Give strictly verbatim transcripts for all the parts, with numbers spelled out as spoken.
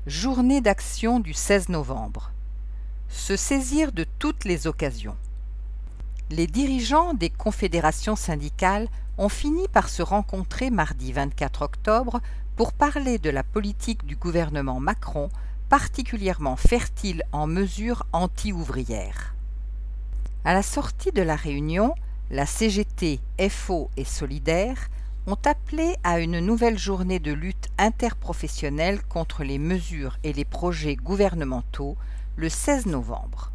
Journée d'action du seize novembre. Se saisir de toutes les occasions. Les dirigeants des confédérations syndicales ont fini par se rencontrer mardi vingt-quatre octobre pour parler de la politique du gouvernement Macron, particulièrement fertile en mesures anti-ouvrières. À la sortie de la réunion, la C G T, F O et Solidaires ont appelé à une nouvelle journée de lutte interprofessionnelle contre les mesures et les projets gouvernementaux le seize novembre.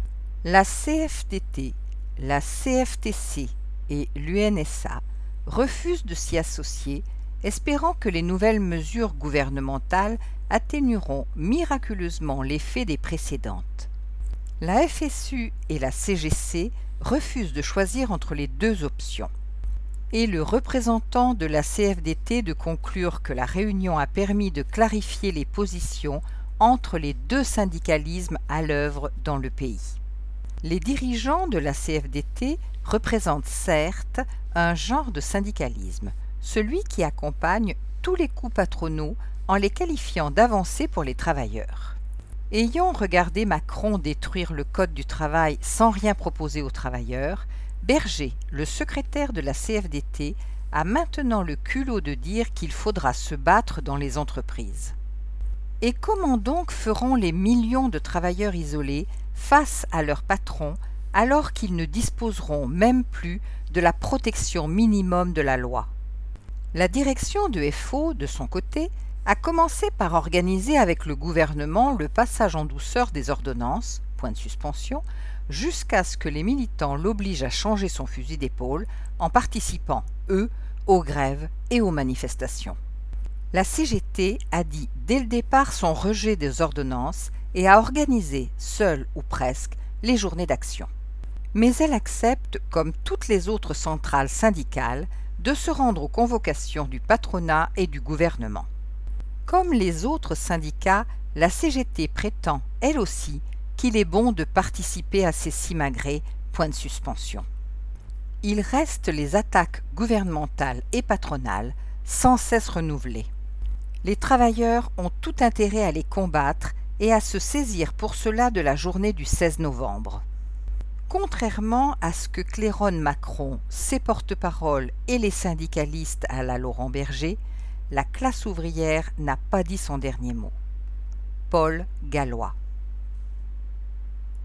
La C F D T, la C F T C et l'U N S A refusent de s'y associer, espérant que les nouvelles mesures gouvernementales atténueront miraculeusement l'effet des précédentes. La F S U et la C G C refusent de choisir entre les deux options. Et le représentant de la C F D T de conclure que la réunion a permis de clarifier les positions entre les deux syndicalismes à l'œuvre dans le pays. Les dirigeants de la C F D T représentent certes un genre de syndicalisme, celui qui accompagne tous les coups patronaux en les qualifiant d'avancées pour les travailleurs. Ayant regardé Macron détruire le Code du travail sans rien proposer aux travailleurs, Berger, le secrétaire de la C F D T, a maintenant le culot de dire qu'il faudra se battre dans les entreprises. Et comment donc feront les millions de travailleurs isolés face à leurs patrons alors qu'ils ne disposeront même plus de la protection minimum de la loi? La direction de F O, de son côté, a commencé par organiser avec le gouvernement le passage en douceur des ordonnances, point de suspension, jusqu'à ce que les militants l'obligent à changer son fusil d'épaule en participant, eux, aux grèves et aux manifestations. La C G T a dit dès le départ son rejet des ordonnances et a organisé, seule ou presque, les journées d'action. Mais elle accepte, comme toutes les autres centrales syndicales, de se rendre aux convocations du patronat et du gouvernement. Comme les autres syndicats, la C G T prétend, elle aussi, qu'il est bon de participer à ces simagrées, point de suspension. Il reste les attaques gouvernementales et patronales, sans cesse renouvelées. Les travailleurs ont tout intérêt à les combattre et à se saisir pour cela de la journée du seize novembre. Contrairement à ce que claironnent Macron, ses porte-paroles et les syndicalistes à la Laurent Berger, la classe ouvrière n'a pas dit son dernier mot. Paul Gallois.